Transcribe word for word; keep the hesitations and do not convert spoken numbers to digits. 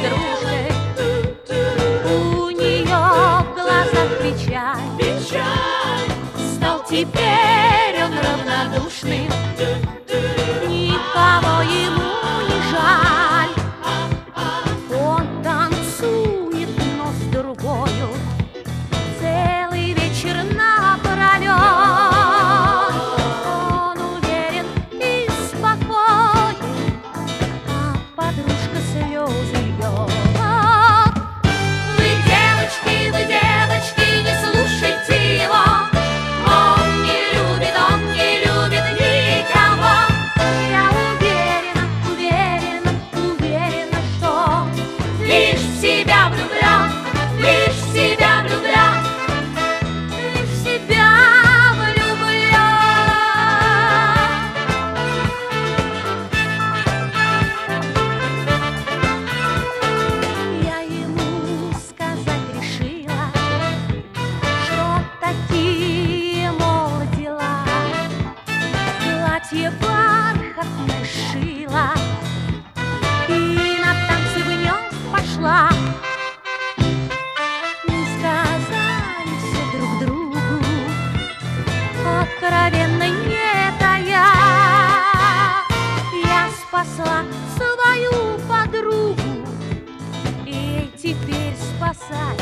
подружкой. У нее в глазах печаль, Печаль. стал теперь он равнодушным, никого ему не жаль. Он танцует, но с другою целый вечер напролет. Он уверен и спокоен, а подружка слезы льет. Вы, девочки, вы, девочки, не слушайте его. Он не любит, он не любит никого. Я уверена, уверена, уверена, что лишь в себя влюблен, лишь в себя влюблен, лишь в себя влюблен. Я ему сказать решила, что такие, мол, дела. Платье бархатное шила и на танцы в нем пошла. Мы сказали все друг другу, откровенно не тая. Я спасла свою подругу и теперь спасаю